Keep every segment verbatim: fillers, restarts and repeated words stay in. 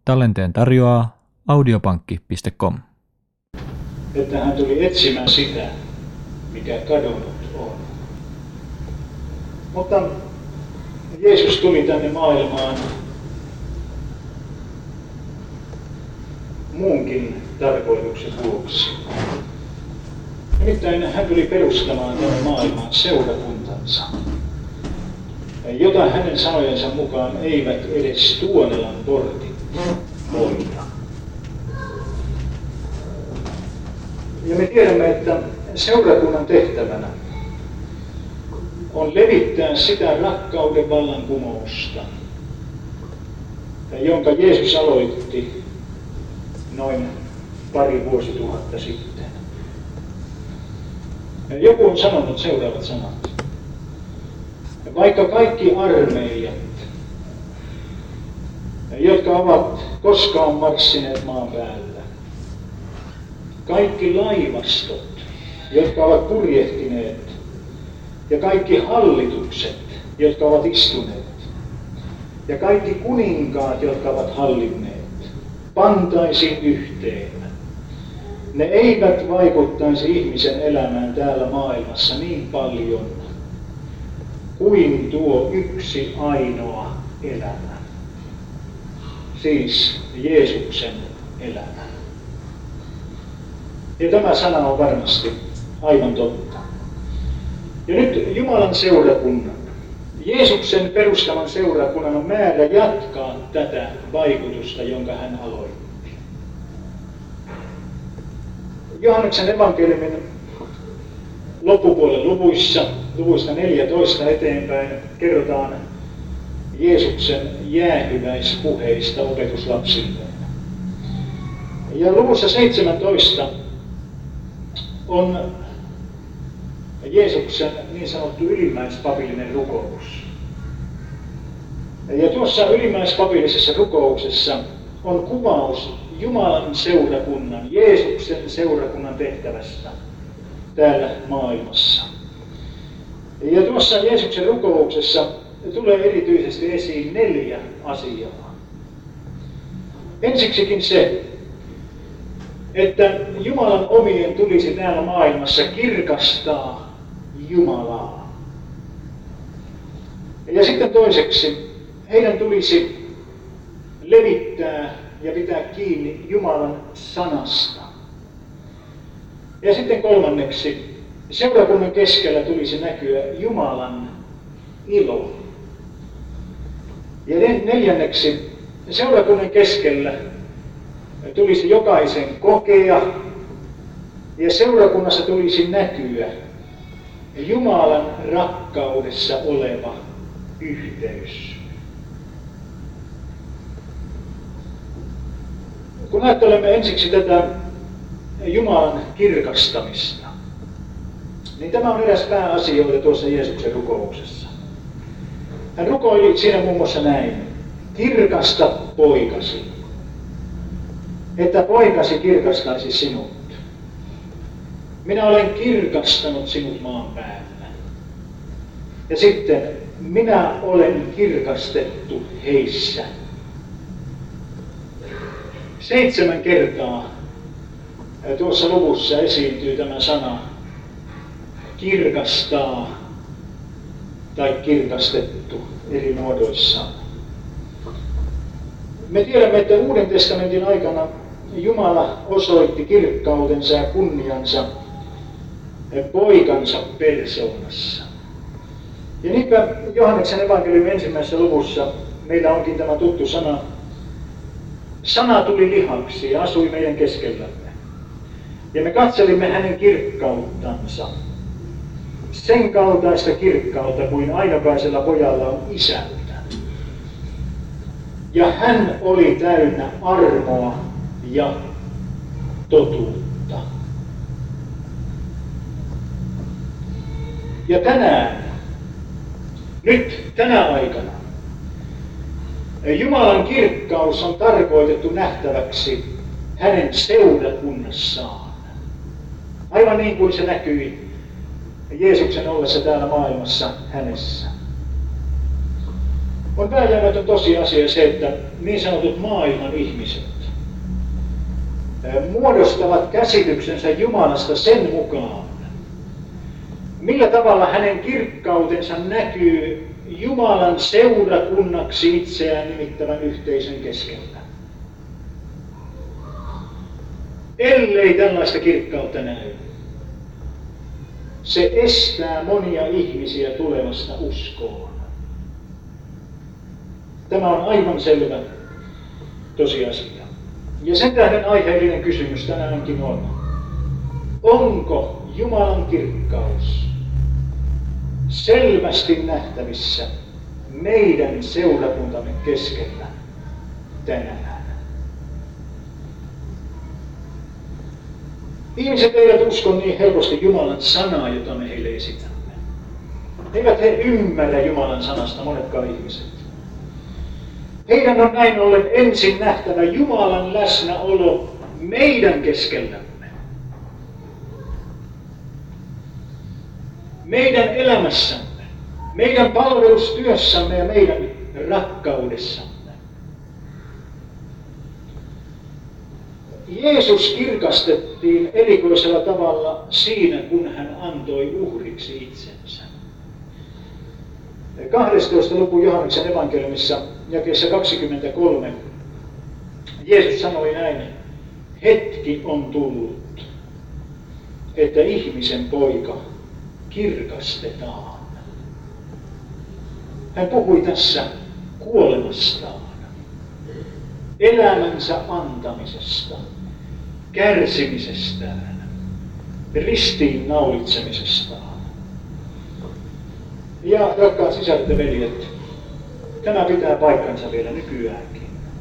Tallenteen tarjoaa audiopankki piste com. Että hän tuli etsimään sitä, mikä kadonnut on. Mutta Jeesus tuli tänne maailmaan muunkin tarkoituksen vuoksi. Nimittäin hän tuli perustamaan tänne maailmaan seurakuntansa, jota hänen sanojensa mukaan eivät edes Tuonelan portit hoida. Ja me tiedämme, että seurakunnan tehtävänä on levittää sitä rakkauden vallankumousta, jonka Jeesus aloitti noin pari vuosituhatta sitten. Joku on sanonut seuraavat sanat. Vaikka kaikki armeijat, jotka ovat koskaan marssineet maan päällä, kaikki laivastot, jotka ovat purjehtineet, ja kaikki hallitukset, jotka ovat istuneet, ja kaikki kuninkaat, jotka ovat hallinneet, pantaisiin yhteen. Ne eivät vaikuttaisi ihmisen elämään täällä maailmassa niin paljon kuin tuo yksi ainoa elämä. Siis Jeesuksen elämä. Ja tämä sana on varmasti aivan totta. Ja nyt Jumalan seurakunnan, Jeesuksen perustaman seurakunnan on määrä jatkaa tätä vaikutusta, jonka hän aloitti. Johanneksen evankeliumin loppupuolen luvuissa, luvuista neljätoista eteenpäin, kerrotaan Jeesuksen jäähyväispuheista opetuslapsilleen. Ja luvussa seitsemäntoista on Jeesuksen niin sanottu ylimmäispapillinen rukous. Ja tuossa ylimmäispapillisessa rukouksessa on kuvaus Jumalan seurakunnan, Jeesuksen seurakunnan tehtävästä täällä maailmassa. Ja tuossa Jeesuksen rukouksessa tulee erityisesti esiin neljä asiaa. Ensiksikin se, että Jumalan omien tulisi täällä maailmassa kirkastaa Jumalaa. Ja sitten toiseksi, heidän tulisi levittää ja pitää kiinni Jumalan sanasta. Ja sitten kolmanneksi, seurakunnan keskellä tulisi näkyä Jumalan ilo. Ja neljänneksi, seurakunnan keskellä tulisi jokaisen kokea ja seurakunnassa tulisi näkyä Jumalan rakkaudessa oleva yhteys. Kun ajattelemme ensiksi tätä Jumalan kirkastamista, niin tämä on eräs pääasioita tuossa Jeesuksen rukouksessa. Hän rukoili siinä muun muassa näin: kirkasta poikasi, että poikasi kirkastaisi sinut. Minä olen kirkastanut sinut maan päällä. Ja sitten, minä olen kirkastettu heissä. Seitsemän kertaa tuossa luvussa esiintyy tämä sana kirkastaa tai kirkastettu eri muodoissaan. Me tiedämme, että Uuden testamentin aikana Jumala osoitti kirkkautensa ja kunniansa poikansa persoonassa. Ja niinpä Johanneksen evankeliumin ensimmäisessä luvussa meillä onkin tämä tuttu sana. Sana tuli lihaksi ja asui meidän keskellämme. Ja me katselimme hänen kirkkauttansa. Sen kaltaista kirkkautta kuin ainokaisella pojalla on isältä. Ja hän oli täynnä armoa ja totuutta. Ja tänään, nyt tänä aikana, Jumalan kirkkaus on tarkoitettu nähtäväksi hänen seurakunnassaan. Aivan niin kuin se näkyi Jeesuksen ollessa täällä maailmassa hänessä. On vääjäämätön tosiasia se, että niin sanotut maailman ihmiset muodostavat käsityksensä Jumalasta sen mukaan, millä tavalla hänen kirkkautensa näkyy Jumalan seurakunnaksi itseään nimittävän yhteisön keskellä. Ellei tällaista kirkkautta näy, se estää monia ihmisiä tulemasta uskoon. Tämä on aivan selvä tosiasia. Ja sen tähden aiheellinen kysymys tänäänkin on, onko Jumalan kirkkaus selvästi nähtävissä meidän seurakuntamme keskellä tänään? Ihmiset eivät usko niin helposti Jumalan sanaa, jota me heille esitämme. Eivät he ymmärrä Jumalan sanasta, monetkaan ihmiset. Heidän on näin ollen ensin nähtävä Jumalan läsnäolo meidän keskellämme. Meidän elämässämme, meidän palvelustyössämme ja meidän rakkaudessamme. Jeesus kirkastettiin erikoisella tavalla siinä, kun hän antoi uhriksi itsensä. kahdestoista luku Johanneksen evankeliumissa jakeessa kaksikymmentäkolme Jeesus sanoi näin, hetki on tullut, että ihmisen poika kirkastetaan. Hän puhui tässä kuolemastaan, elämänsä antamisesta, kärsimisestään, ristiin naulitsemisestaan. Ja rakkaat sisarut ja veljet, tämä pitää paikkansa vielä nykyäänkin.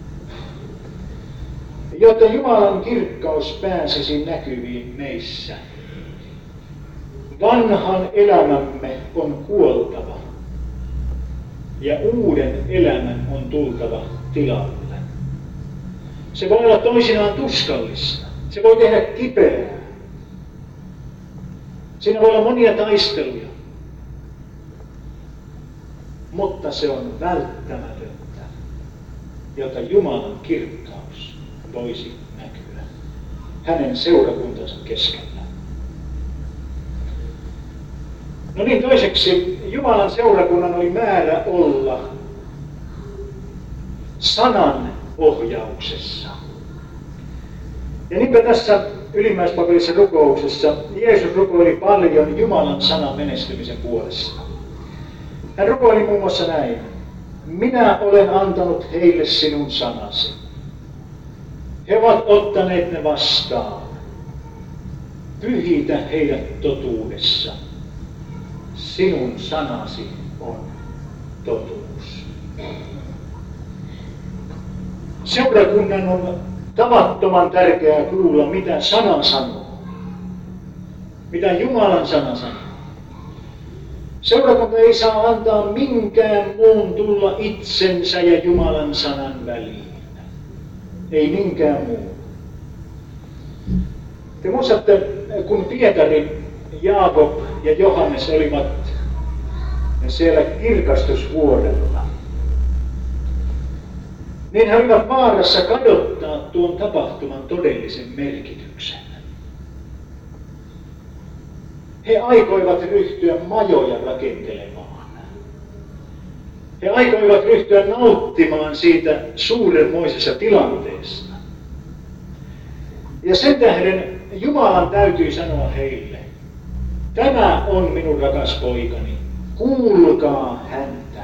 Jotta Jumalan kirkkaus pääsisi näkyviin meissä, vanhan elämämme on kuoltava ja uuden elämän on tultava tilalle. Se voi olla toisinaan tuskallista, se voi tehdä kipeää. Siinä voi olla monia taisteluja. Mutta se on välttämätöntä, jotta Jumalan kirkkaus voisi näkyä hänen seurakuntansa keskellä. No niin, toiseksi Jumalan seurakunnan oli määrä olla sanan ohjauksessa. Ja niinpä tässä ylimmäispapillisessa rukouksessa Jeesus rukoili paljon Jumalan sanan menestymisen puolesta. Hän rukoili muun muassa näin. Minä olen antanut heille sinun sanasi. He ovat ottaneet ne vastaan. Pyhitä heidät totuudessa. Sinun sanasi on totuus. Seurakunnan on tavattoman tärkeää kuulla, mitä sana sanoo. Mitä Jumalan sana sanoo. Seurakunta ei saa antaa minkään muun tulla itsensä ja Jumalan sanan väliin. Ei minkään muun. Te muistatte, kun Pietari, Jaakob ja Johannes olivat siellä kirkastusvuorella, niin he olivat vaarassa kadottaa tuon tapahtuman todellisen merkityksen. He aikoivat ryhtyä majoja rakentelemaan. He aikoivat ryhtyä nauttimaan siitä suurenmoisessa tilanteesta. Ja sen tähden Jumalan täytyy sanoa heille, tämä on minun rakas poikani, kuulkaa häntä.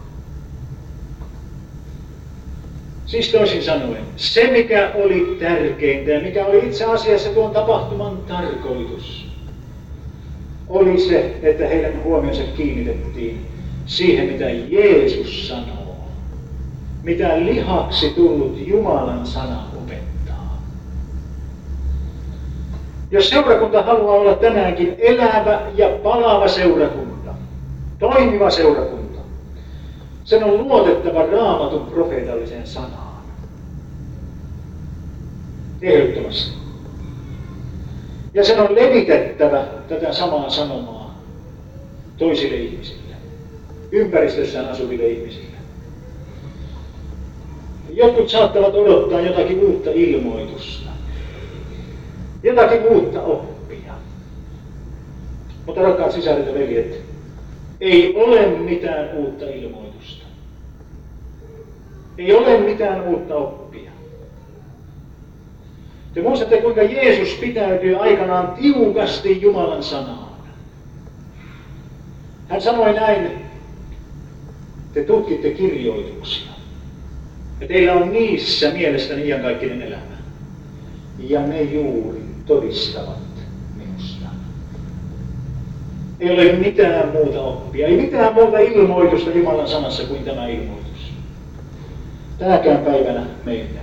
Siis toisin sanoen, se mikä oli tärkeintä ja mikä oli itse asiassa tuon tapahtuman tarkoitus, oli se, että heidän huomionsa kiinnitettiin siihen, mitä Jeesus sanoo, mitä lihaksi tullut Jumalan sana opettaa. Jos seurakunta haluaa olla tänäänkin elävä ja palava seurakunta, toimiva seurakunta, sen on luotettava Raamatun profeetalliseen sanaan. Ehdottomasti. Ja sen on levitettävä tätä samaa sanomaa toisille ihmisille, ympäristössään asuville ihmisille. Jotkut saattavat odottaa jotakin uutta ilmoitusta, jotakin uutta oppia. Mutta rakkaat sisaret ja veljet, ei ole mitään uutta ilmoitusta. Ei ole mitään uutta oppia. Te muistatte, kuinka Jeesus pitäytyi aikanaan tiukasti Jumalan sanaan. Hän sanoi näin, te tutkitte kirjoituksia, ja teillä on niissä mielestäni iankaikkinen elämä. Ja ne juuri todistavat minusta. Ei ole mitään muuta oppia, ei mitään muuta ilmoitusta Jumalan sanassa kuin tämä ilmoitus. Tänäkään päivänä meillä.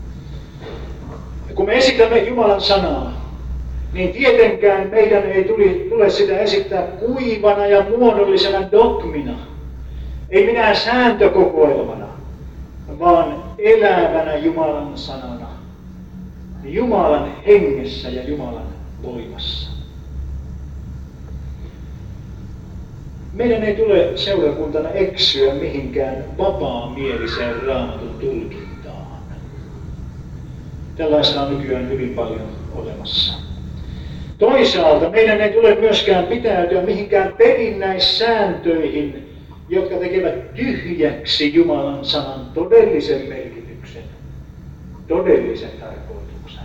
Ja kun me esitämme Jumalan sanaa, niin tietenkään meidän ei tuli, tule sitä esittää kuivana ja muodollisena dogmina, ei minään sääntökokoelmana, vaan elävänä Jumalan sanana, Jumalan hengessä ja Jumalan voimassa. Meidän ei tule seurakuntana eksyä mihinkään vapaamieliseen Raamatun tulkintaan. Tällaista on nykyään hyvin paljon olemassa. Toisaalta meidän ei tule myöskään pitäytyä mihinkään perinnäissääntöihin, jotka tekevät tyhjäksi Jumalan sanan todellisen merkityksen, todellisen tarkoituksen.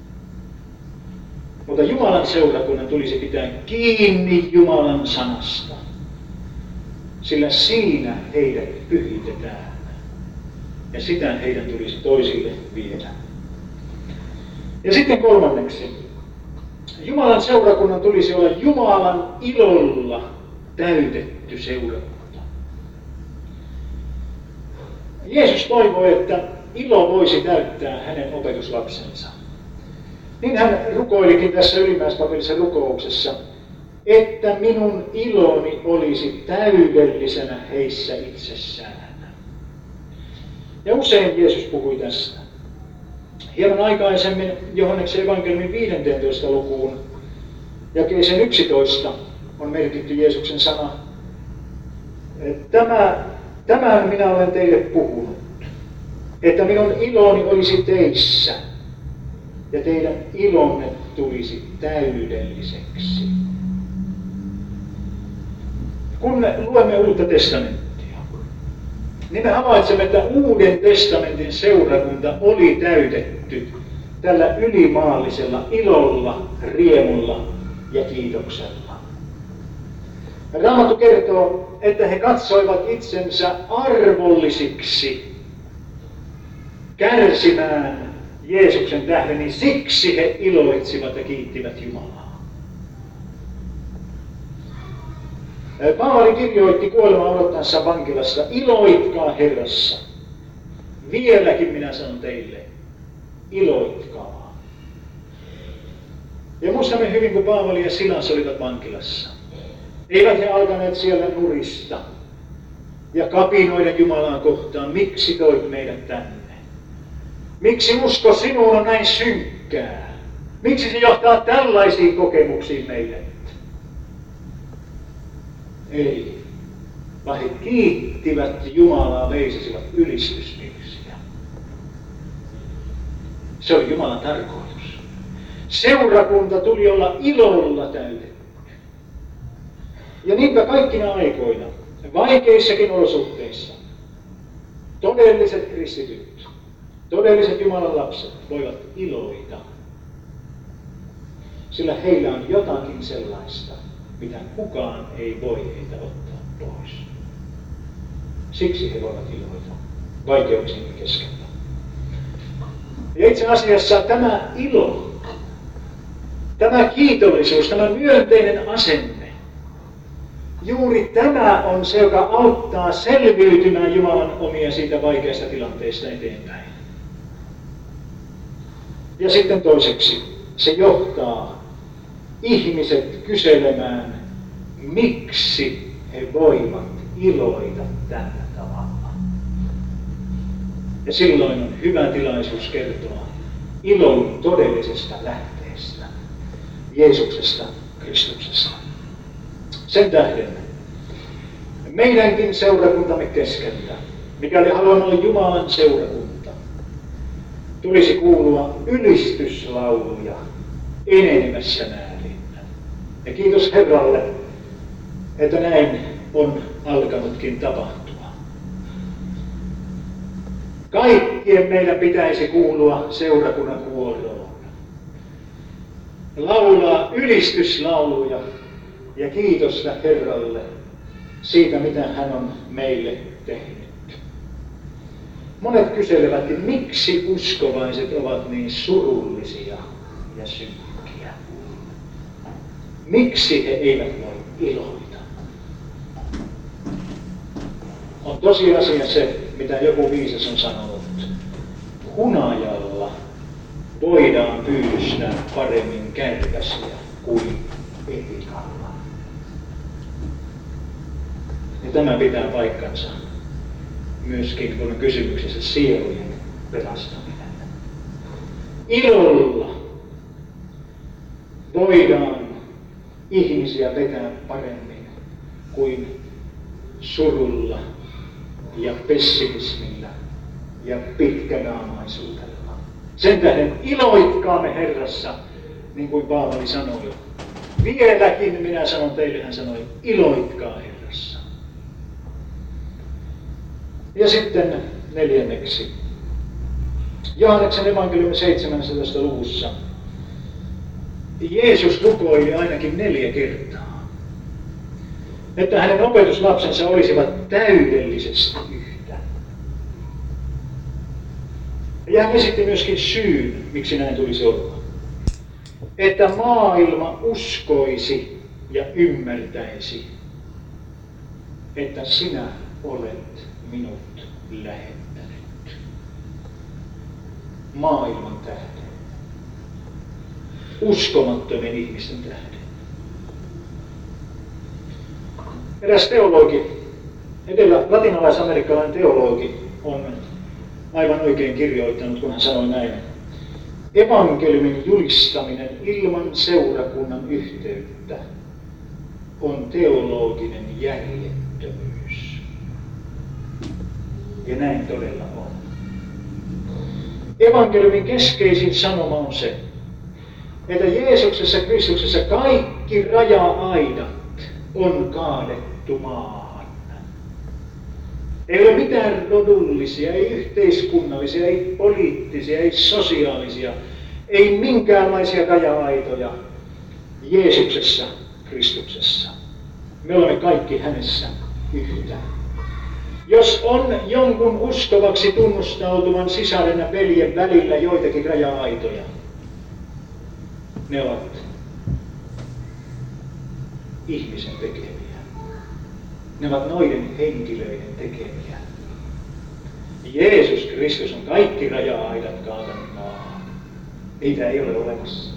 Mutta Jumalan seurakunnan tulisi pitää kiinni Jumalan sanasta, sillä siinä heidät pyhitetään ja sitä heidän tulisi toisille viedä. Ja sitten kolmanneksi, Jumalan seurakunnan tulisi olla Jumalan ilolla täytetty seurakunta. Jeesus toivoi, että ilo voisi täyttää hänen opetuslapsensa. Niin hän rukoilikin tässä ylimmäispapillisessa rukouksessa, että minun iloni olisi täydellisenä heissä itsessään. Ja usein Jeesus puhui tästä. Hieman aikaisemmin Johanneksen evankeliumin viidenteentoista lukuun jakeeseen yksitoista on merkitty Jeesuksen sana. Tämä, tämän minä olen teille puhunut, että minun iloni olisi teissä ja teidän ilonne tulisi täydelliseksi. Kun me luemme Uutta testamenttia, niin me havaitsemme, että Uuden testamentin seurakunta oli täytetty tällä ylimaallisella ilolla, riemulla ja kiitoksella. Raamattu kertoo, että he katsoivat itsensä arvollisiksi kärsimään Jeesuksen tähden, niin siksi he iloitsivat ja kiittivät Jumalaa. Paavali kirjoitti kuolemaa odottaessa vankilassa, iloitkaa Herrassa. Vieläkin minä sanon teille, iloitkaa. Ja muistamme hyvin, kun Paavali ja Silas olivat vankilassa. Eivät he alkaneet siellä nurista ja kapinoida Jumalaa kohtaan, miksi toit meidät tänne? Miksi usko sinuun on näin synkkää? Miksi se johtaa tällaisiin kokemuksiin meille? Ei, vaan he kiittivät Jumalaa, veisasivat ylistysvirsiä. Se oli Jumalan tarkoitus. Seurakunta tuli olla ilolla täytetty. Ja niinpä kaikkina aikoina, vaikeissakin olosuhteissa, todelliset kristityt, todelliset Jumalan lapset voivat iloita. Sillä heillä on jotakin sellaista, mitä kukaan ei voi heitä ottaa pois. Siksi he voivat iloita vaikeuksien keskellä. Ja itse asiassa tämä ilo, tämä kiitollisuus, tämä myönteinen asenne, juuri tämä on se, joka auttaa selviytymään Jumalan omia siitä vaikeasta tilanteesta eteenpäin. Ja sitten toiseksi, se johtaa ihmiset kyselemään, miksi he voivat iloita tällä tavalla. Ja silloin on hyvä tilaisuus kertoa ilon todellisesta lähteestä, Jeesuksesta, Kristuksesta. Sen tähden meidänkin seurakuntamme keskellä, mikäli haluamme olla Jumalan seurakunta, tulisi kuulua ylistyslauluja enenevässä määrin. Ja kiitos Herralle, että näin on alkanutkin tapahtua. Kaikkien meidän pitäisi kuulua seurakunnan kuoroon. Laulaa ylistyslauluja ja kiitosta Herralle siitä, mitä hän on meille tehnyt. Monet kyselevätkin, miksi uskovaiset ovat niin surullisia ja synkkiä. Miksi he eivät voi iloita? On tosiasia se, mitä joku viisas on sanonut. Hunajalla voidaan pyydystää paremmin kärpäsiä kuin etikalla. Ja tämä pitää paikkansa myöskin, kun on kysymyksessä sielujen pelastaminen. Ilolla voidaan ihmisiä vetää paremmin kuin surulla ja pessimismillä ja pitkänaamaisuudella. Sen tähden iloitkaamme Herrassa, niin kuin Paavali sanoi. Vieläkin minä sanon teille, hän sanoi, iloitkaa Herrassa. Ja sitten neljänneksi. Johanneksen evankeliumin seitsemännessä luvussa Jeesus rukoili ainakin neljä kertaa, että hänen opetuslapsensa olisivat täydellisesti yhtä. Ja hän esitti myöskin syyn, miksi näin tulisi olla. Että maailma uskoisi ja ymmärtäisi, että sinä olet minut lähettänyt. Maailman tähden. Uskomattomien ihmisten tähden. Eräs teologi, edellä latinalais-amerikkalainen teologi, on aivan oikein kirjoittanut, kun hän sanoi näin. Evankeliumin julistaminen ilman seurakunnan yhteyttä on teologinen järjettömyys. Ja näin todella on. Evankeliumin keskeisin sanoma on se, että Jeesuksessa Kristuksessa kaikki raja-aidat on kaadettu maahan. Ei ole mitään rodullisia, ei yhteiskunnallisia, ei poliittisia, ei sosiaalisia, ei minkäänlaisia raja-aitoja Jeesuksessa Kristuksessa. Me olemme kaikki hänessä yhtä. Jos on jonkun uskovaksi tunnustautuvan sisaren ja veljen välillä joitakin raja-aitoja, ne ovat ihmisen tekemiä. Ne ovat noiden henkilöiden tekemiä. Jeesus Kristus on kaikki raja-aidat kaatanut maahan. Niitä ei ole olemassa.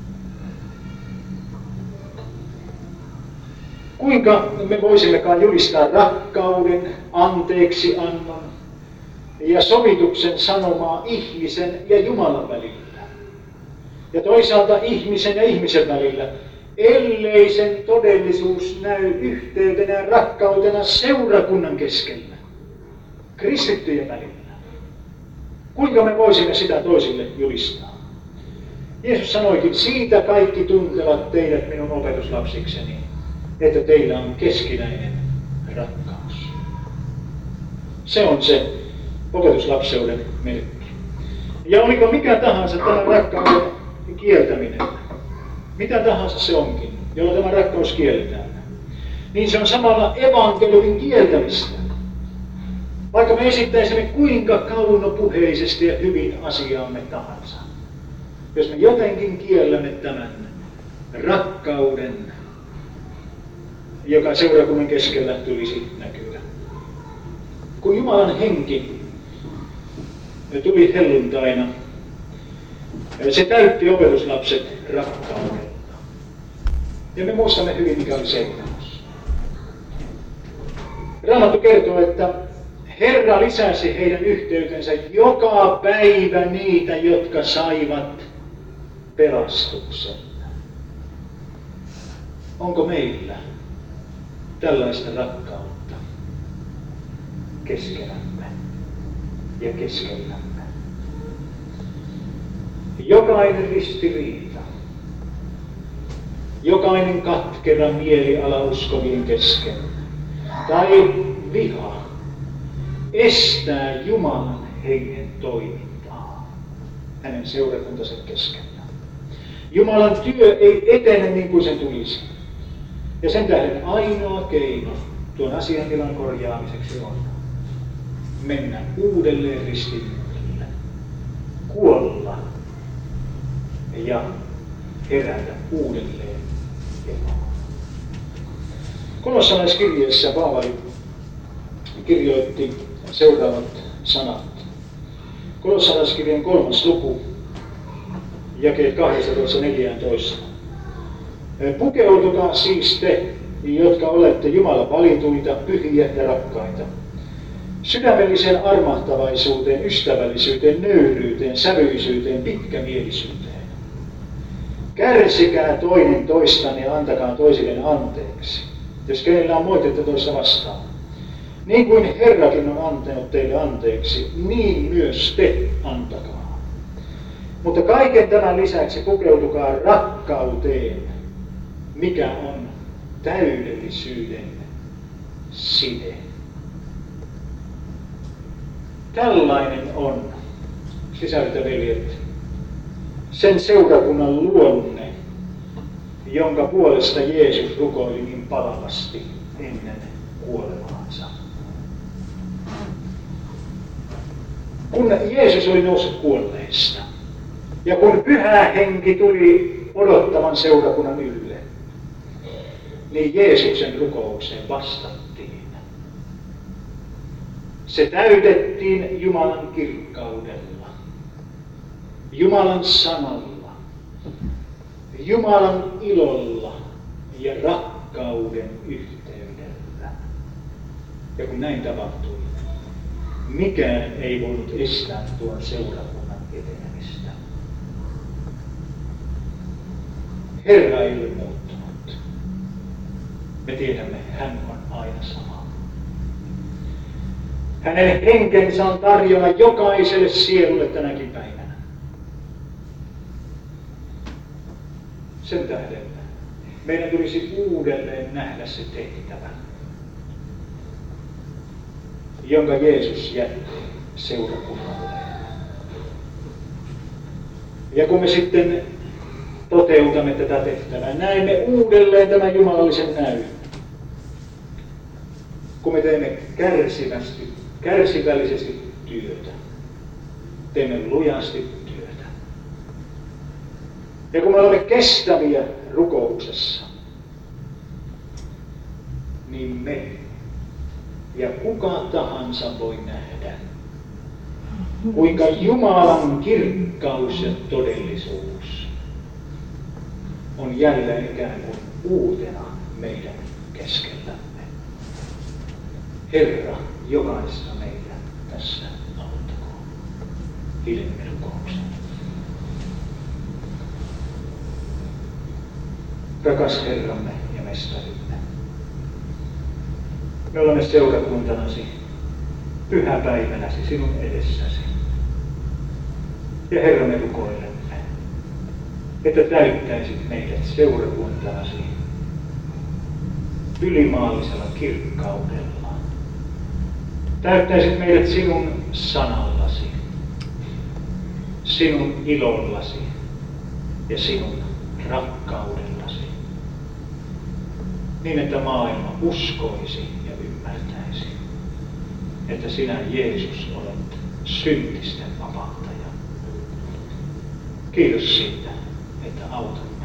Kuinka me voisimmekaan julistaa rakkauden, anteeksiannon ja sovituksen sanomaa ihmisen ja Jumalan välillä? Ja toisaalta ihmisen ja ihmisen välillä, ellei sen todellisuus näy yhteytenä ja rakkautena seurakunnan keskellä, kristittyjen välillä. Kuinka me voisimme sitä toisille julistaa? Jeesus sanoikin, siitä kaikki tuntevat teidät minun opetuslapsikseni, että teillä on keskinäinen rakkaus. Se on se opetuslapseuden merkki. Ja oliko mikä tahansa tämä rakkauden kieltäminen, mitä tahansa se onkin, jolla tämä rakkaus kielletään, niin se on samalla evankeliumin kieltämistä. Vaikka me esittäisimme kuinka kaunopuheisesti ja hyvin asiaamme tahansa, jos me jotenkin kiellämme tämän rakkauden, joka seurakunnan keskellä tulisi näkyä. Kun Jumalan henki tuli helluntaina, se täytti opetuslapset rakkaudella. Ja me muistamme hyvin, mikä oli seuraus. Raamattu kertoo, että Herra lisäsi heidän yhteytensä joka päivä niitä, jotka saivat pelastuksen. Onko meillä tällaista rakkautta keskenämme ja keskellämme? jokainen ristiriita, jokainen katkera mieliala uskovien kesken tai viha estää Jumalan hengen toimintaa hänen seurakuntansa keskellä. Jumalan työ ei etene niin kuin sen tulisi. Ja sen tähden ainoa keino tuon asiantilan korjaamiseksi on mennä uudelleen ristinmyölle, kuolla ja herätä uudelleen eloon. Kolossalaiskirjeessä Paavali kirjoitti seuraavat sanat. Kolossalaiskirjan kolmas luku, jakeet kaksitoista neljätoista. Pukeutukaa siis te, jotka olette Jumalan valituita, pyhiä ja rakkaita. Sydämelliseen armahtavaisuuteen, ystävällisyyteen, nöyryyteen, sävyisyyteen, pitkämielisyyteen. Kärsikää toinen toistanne ja antakaa toisille anteeksi, jos kenellä on moitetta toista vastaan. Niin kuin Herrakin on antanut teille anteeksi, niin myös te antakaa. Mutta kaiken tämän lisäksi pukeutukaa rakkauteen, mikä on täydellisyyden side. Tällainen on, sisaret ja veljet, sen seurakunnan luonne, jonka puolesta Jeesus rukoili niin palavasti ennen kuolemaansa. Kun Jeesus oli noussut kuolleista ja kun Pyhä Henki tuli odottavan seurakunnan ylle, niin Jeesuksen rukoukseen vastattiin. Se täytettiin Jumalan kirkkaudella, Jumalan sanalla, Jumalan ilolla ja rakkauden yhteydellä. Ja kun näin tapahtui, mikään ei voinut estää tuon seurakunnan etenemistä. Herra ei ole muuttunut. Me tiedämme, hän on aina sama. Hänen henkensä on tarjolla jokaiselle sielulle tänäkin päivänä. Sen tähden meidän tulisi uudelleen nähdä se tehtävä, jonka Jeesus jätti seurakunnalle. Ja kun me sitten toteutamme tätä tehtävää, näemme uudelleen tämän jumalallisen näyn. Kun me teemme kärsivästi, kärsivällisesti työtä, teemme lujasti työtä. Ja kun me olemme kestäviä rukouksessa, niin me ja kuka tahansa voi nähdä, kuinka Jumalan kirkkaus ja todellisuus on jälleen ikään kuin uutena meidän keskellämme. Herra, jokaista meitä tässä auttakoon. Hiljennymme rukouksen. Rakas Herramme ja Mestarimme, me olemme seurakuntanasi, pyhäpäivänäsi sinun edessäsi. Ja Herra, me rukoilemme, että täyttäisit meidät seurakuntanasi ylimaallisella kirkkaudella. Täyttäisit meidät sinun sanallasi, sinun ilollasi ja sinun rakkaudellasi. Niin, että maailma uskoisi ja ymmärtäisi, että sinä, Jeesus, olet syntisten vapahtaja. Kiitos siitä, että autat